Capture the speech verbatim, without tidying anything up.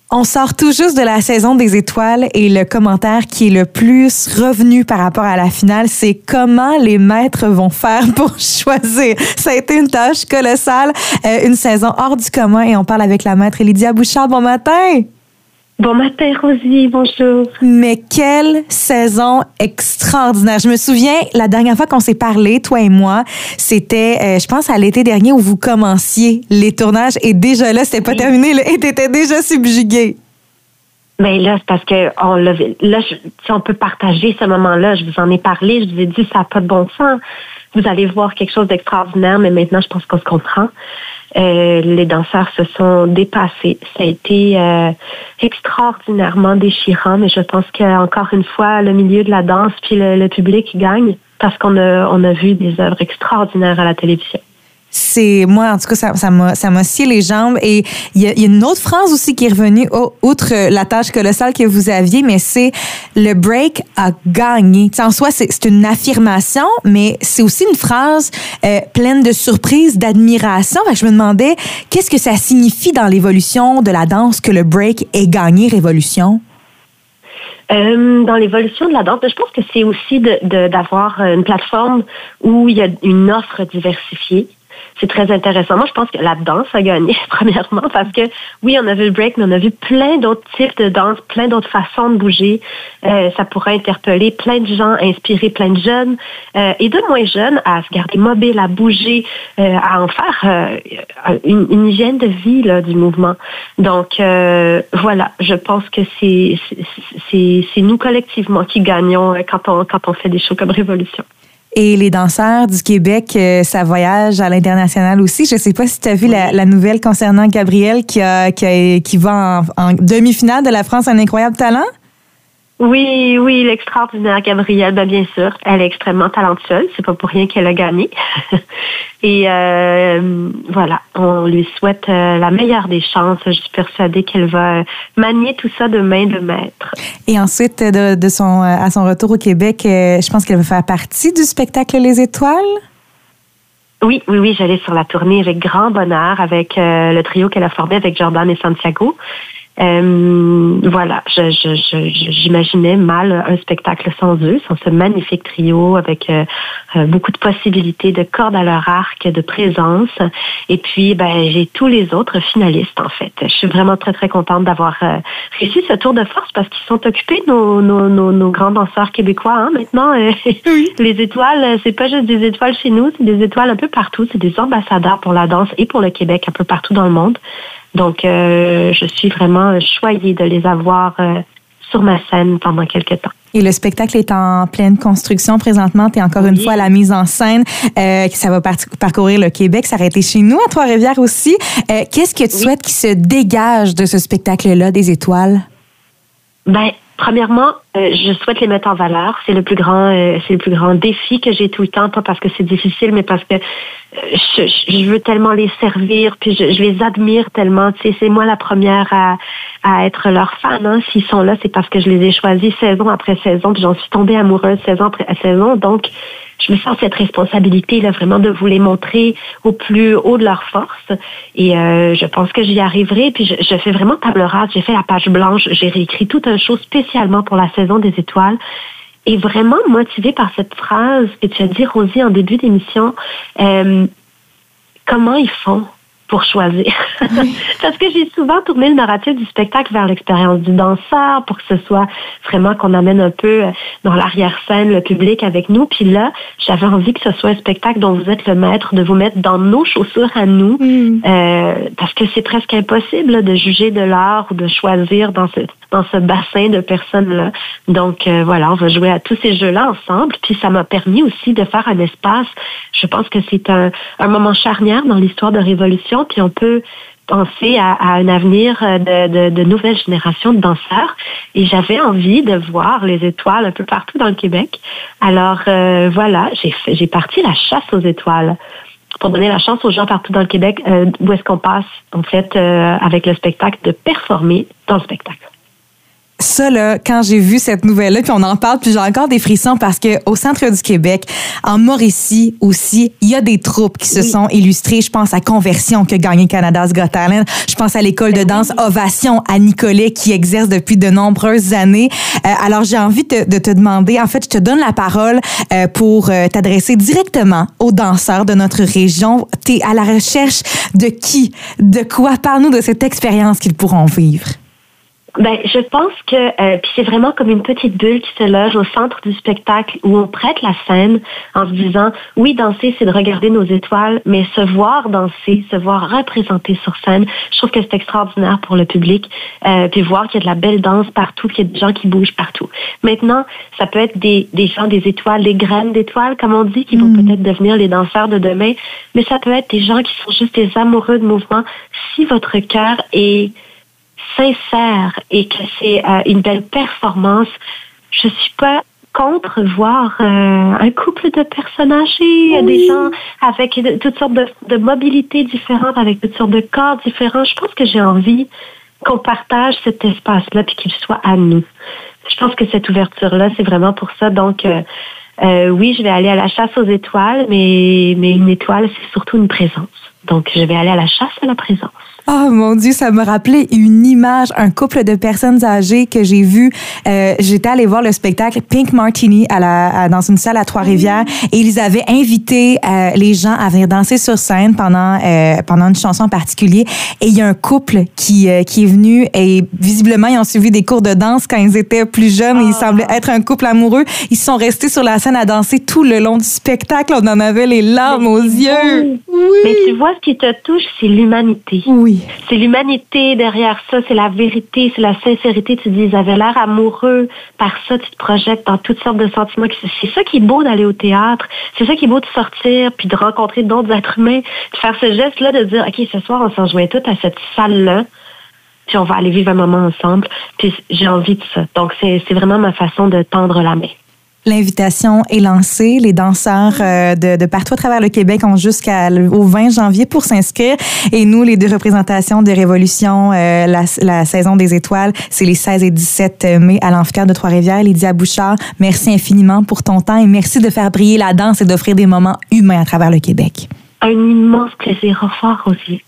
On sort tout juste de la saison des étoiles et le commentaire qui est le plus revenu par rapport à la finale, c'est comment les maîtres vont faire pour choisir. Ça a été une tâche colossale, euh, une saison hors du commun et on parle avec la maître Lydia Bouchard. Bon matin! Bon matin, Rosie, bonjour. Mais quelle saison extraordinaire. Je me souviens, la dernière fois qu'on s'est parlé, toi et moi, c'était, euh, je pense, à l'été dernier où vous commenciez les tournages et déjà là, c'était pas oui. terminé là, et t'étais déjà subjuguée. Mais là, c'est parce que on l'a, là, je, si on peut partager ce moment-là, je vous en ai parlé, je vous ai dit, ça n'a pas de bon sens. Vous allez voir quelque chose d'extraordinaire, mais maintenant, je pense qu'on se comprend. Euh, les danseurs se sont dépassés. Ça a été euh, extraordinairement déchirant, mais je pense qu'encore une fois, le milieu de la danse puis le, le public gagne parce qu'on a, on a vu des œuvres extraordinaires à la télévision. C'est moi, en tout cas, ça, ça m'a, ça m'a scié les jambes. Et il y, y a une autre phrase aussi qui est revenue, oh, outre la tâche colossale que vous aviez, mais c'est le break a gagné. T'sais, en soi, c'est, c'est une affirmation, mais c'est aussi une phrase euh, pleine de surprise, d'admiration. Fait que je me demandais, qu'est-ce que ça signifie dans l'évolution de la danse que le break ait gagné Révolution? Euh, dans l'évolution de la danse, je pense que c'est aussi de, de, d'avoir une plateforme où il y a une offre diversifiée. C'est très intéressant. Moi, je pense que la danse a gagné, premièrement, parce que, oui, on a vu le break, mais on a vu plein d'autres types de danse, plein d'autres façons de bouger. Euh, ça pourrait interpeller plein de gens, inspirer plein de jeunes, euh, et de moins jeunes à se garder mobile, à bouger, euh, à en faire euh, une, une hygiène de vie là, du mouvement. Donc, euh, voilà, je pense que c'est, c'est, c'est nous collectivement qui gagnons quand on, quand on fait des shows comme Révolution. Et les danseurs du Québec, euh, ça voyage à l'international aussi. Je ne sais pas si tu as vu oui. la, la nouvelle concernant Gabrielle qui, a, qui, a, qui va en, en demi-finale de la France Un incroyable talent. Oui, oui, l'extraordinaire Gabrielle, ben bien sûr, elle est extrêmement talentueuse. C'est pas pour rien qu'elle a gagné. Et euh, voilà, on lui souhaite euh, la meilleure des chances. Je suis persuadée qu'elle va manier tout ça de main de maître. Et ensuite, de, de son à son retour au Québec, euh, je pense qu'elle va faire partie du spectacle Les Étoiles. Oui, oui, oui, j'allais sur la tournée avec grand bonheur avec euh, le trio qu'elle a formé avec Jordan et Santiago. Euh, voilà, je, je, je, j'imaginais mal un spectacle sans eux, sans ce magnifique trio avec euh, beaucoup de possibilités de cordes à leur arc, de présence. Et puis, ben, j'ai tous les autres finalistes, en fait. Je suis vraiment très, très contente d'avoir euh, réussi ce tour de force parce qu'ils sont occupés, nos, nos, nos, nos grands danseurs québécois. Hein, maintenant, euh, oui. Les étoiles, c'est pas juste des étoiles chez nous, c'est des étoiles un peu partout. C'est des ambassadeurs pour la danse et pour le Québec un peu partout dans le monde. Donc, euh, je suis vraiment choyée de les avoir euh, sur ma scène pendant quelques temps. Et le spectacle est en pleine construction présentement. Tu es encore oui. une fois à la mise en scène. Euh, ça va par- parcourir le Québec, s'arrêter chez nous, à Trois-Rivières aussi. Euh, qu'est-ce que tu oui. souhaites qui se dégage de ce spectacle-là, des étoiles? Ben, premièrement, euh, je souhaite les mettre en valeur. C'est le plus grand, euh, c'est le plus grand défi que j'ai tout le temps, pas parce que c'est difficile, mais parce que euh, je, je veux tellement les servir, puis je, je les admire tellement. Tu sais, c'est moi la première à, à être leur fan. Hein. S'ils sont là, c'est parce que je les ai choisis saison après saison, puis j'en suis tombée amoureuse saison après saison. Donc, je me sens cette responsabilité là vraiment de vous les montrer au plus haut de leur force. Et euh, je pense que j'y arriverai. Puis je, je fais vraiment table rase. J'ai fait la page blanche. J'ai réécrit tout un show spécialement pour la saison des étoiles. Et vraiment motivée par cette phrase que tu as dit, Rosie, en début d'émission. Euh, comment ils font pour choisir? Parce que j'ai souvent tourné le narratif du spectacle vers l'expérience du danseur pour que ce soit vraiment qu'on amène un peu dans l'arrière-scène le public avec nous. Puis là, j'avais envie que ce soit un spectacle dont vous êtes le maître, de vous mettre dans nos chaussures à nous, mm. euh, parce que c'est presque impossible là, de juger de l'art ou de choisir dans ce dans ce bassin de personnes-là. Donc euh, voilà, on va jouer à tous ces jeux-là ensemble. Puis ça m'a permis aussi de faire un espace. Je pense que c'est un, un moment charnière dans l'histoire de Révolution. Puis on peut penser à, à un avenir de, de, de nouvelles générations de danseurs. Et j'avais envie de voir les étoiles un peu partout dans le Québec. Alors euh, voilà, j'ai, fait, j'ai parti la chasse aux étoiles pour donner la chance aux gens partout dans le Québec euh, où est-ce qu'on passe, en fait, euh, avec le spectacle, de performer dans le spectacle. Ça, là, quand j'ai vu cette nouvelle-là, puis on en parle, puis j'ai encore des frissons parce que au centre du Québec, en Mauricie aussi, il y a des troupes qui se oui. sont illustrées. Je pense à Conversion qui a gagné Canada's Got Talent. Je pense à l'école de danse Ovation à Nicolet qui exerce depuis de nombreuses années. Euh, alors, j'ai envie de, de te demander, en fait, je te donne la parole euh, pour euh, t'adresser directement aux danseurs de notre région. T'es à la recherche de qui? De quoi? Parle-nous de cette expérience qu'ils pourront vivre. Ben, je pense que euh, puis c'est vraiment comme une petite bulle qui se loge au centre du spectacle où on prête la scène en se disant oui, danser, c'est de regarder nos étoiles, mais se voir danser, se voir représenter sur scène, je trouve que c'est extraordinaire pour le public. Euh, puis voir qu'il y a de la belle danse partout, qu'il y a des gens qui bougent partout. Maintenant, ça peut être des, des gens, des étoiles, des graines d'étoiles, comme on dit, qui vont mmh. peut-être devenir les danseurs de demain, mais ça peut être des gens qui sont juste des amoureux de mouvement. Si votre cœur est sincère et que c'est euh, une belle performance, je suis pas contre voir euh, un couple de personnes âgées, oui. des gens avec de, toutes sortes de, de mobilités différentes, avec toutes sortes de corps différents. Je pense que j'ai envie qu'on partage cet espace-là puis qu'il soit à nous. Je pense que cette ouverture-là, c'est vraiment pour ça. Donc, euh, euh, oui, je vais aller à la chasse aux étoiles, mais, mais une étoile, c'est surtout une présence. Donc, je vais aller à la chasse à la présence. Oh mon Dieu, ça me rappelait une image, un couple de personnes âgées que j'ai vu. Euh, j'étais allée voir le spectacle Pink Martini à la, à, dans une salle à Trois-Rivières et ils avaient invité euh, les gens à venir danser sur scène pendant euh, pendant une chanson en particulier. Et il y a un couple qui euh, qui est venu et visiblement ils ont suivi des cours de danse quand ils étaient plus jeunes. Oh. Et ils semblaient être un couple amoureux. Ils sont restés sur la scène à danser tout le long du spectacle. On en avait les larmes Mais aux yeux. Oui. Mais tu vois, ce qui te touche, c'est l'humanité. Oui. C'est l'humanité derrière ça, c'est la vérité, c'est la sincérité. Tu dis, ils avaient l'air amoureux. Par ça, tu te projettes dans toutes sortes de sentiments. C'est ça qui est beau d'aller au théâtre. C'est ça qui est beau de sortir puis de rencontrer d'autres êtres humains. De faire ce geste-là, de dire, OK, ce soir, on s'en rejoint toutes à cette salle-là. Puis on va aller vivre un moment ensemble. Puis j'ai envie de ça. Donc, c'est, c'est vraiment ma façon de tendre la main. L'invitation est lancée. Les danseurs euh, de, de partout à travers le Québec ont jusqu'au vingt janvier pour s'inscrire. Et nous, les deux représentations de Révolution, euh, la, la saison des étoiles, c'est les seize et dix-sept mai à l'Amphithéâtre de Trois-Rivières. Lydia Bouchard, merci infiniment pour ton temps et merci de faire briller la danse et d'offrir des moments humains à travers le Québec. Un immense plaisir. Au revoir, Rosie.